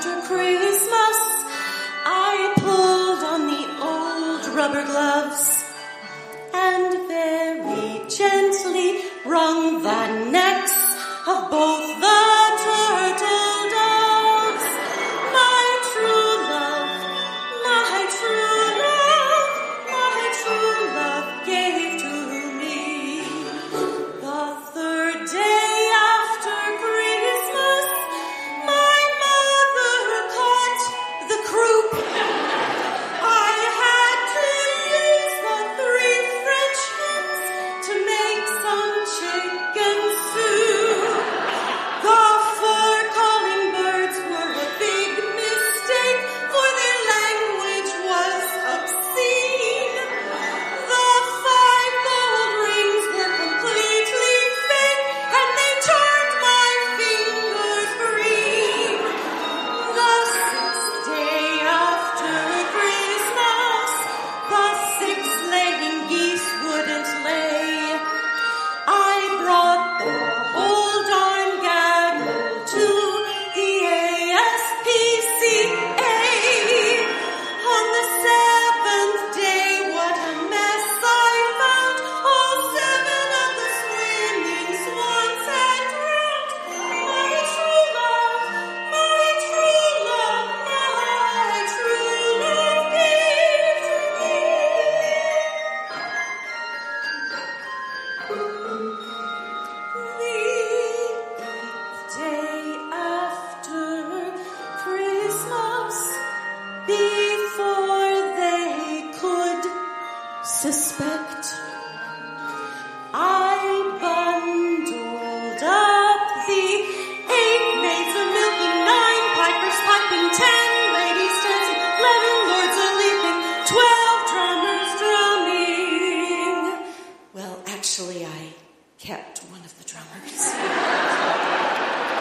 after Christmas, I pulled on the old rubber gloves and very gently wrung the necks of both the turtle doves. My true love, my true love, my true love gave to me. The third day after Christmas, my mother caught the croup. I had to use the 3 French hens to make some chicken soup. The 4 calling birds were a big mistake, for their language was obscene. The 5 gold rings were completely fake, and they turned my fingers green. The 6th day after Christmas, the 6 laying geese wouldn't lay. I brought the whole darn gaggle to the ASPCA. On the 7th day, what a mess I found. All 7 of the swimming swans had drowned. My true love, my true love, my true love gave to me. The 8th day after Christmas, before they could suspect, I bundled up the 8 maids a-milking, 9 pipers piping, 10 ladies dancing, 11 lords a-leaping, 12 drummers drumming. Well, actually, I kept one of the drummers.